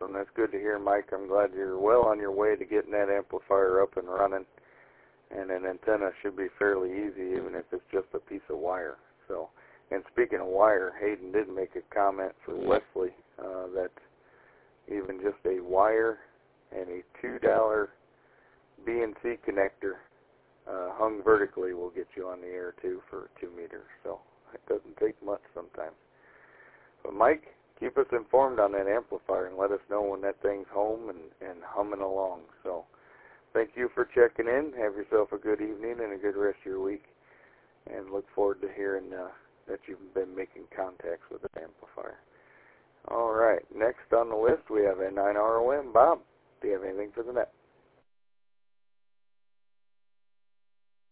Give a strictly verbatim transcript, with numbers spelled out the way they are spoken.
awesome. That's good to hear, Mike. I'm glad you're well on your way to getting that amplifier up and running. And an antenna should be fairly easy, even if it's just a piece of wire. So, and speaking of wire, Hayden did make a comment for Wesley uh, that even just a wire and a two dollar B N C connector uh, hung vertically will get you on the air too for two meters. So it doesn't take much sometimes. But Mike, keep us informed on that amplifier and let us know when that thing's home and, and humming along. So thank you for checking in. Have yourself a good evening and a good rest of your week. And look forward to hearing uh, that you've been making contacts with the amplifier. All right, next on the list we have N nine R O M. Bob, do you have anything for the net?